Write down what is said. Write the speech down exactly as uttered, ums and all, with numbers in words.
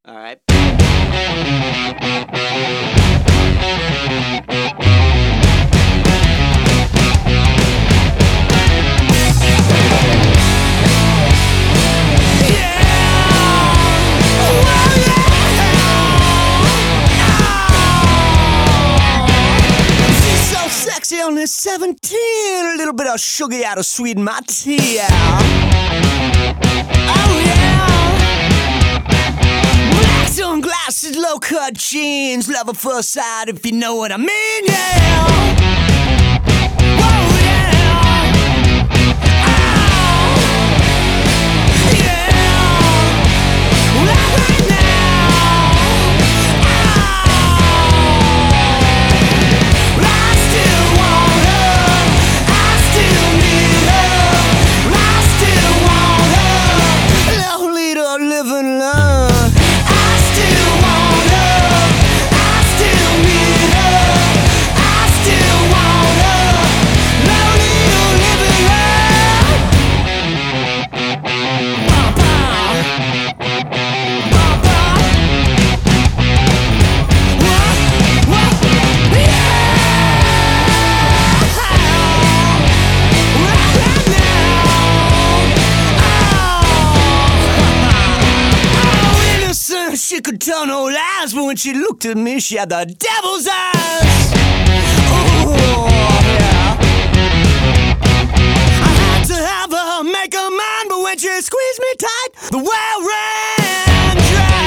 All right. Only seventeen, a little bit of sugar out of sweeten my tea. Oh yeah. Black sunglasses, low cut jeans, love at first sight, if you know what I mean. Yeah. Oh yeah. Oh yeah. Right, right now. She could tell no lies, but when she looked at me, she had the devil's eyes. Ooh, yeah. I had to have her make her mind, but when she squeezed me tight, the well ran dry.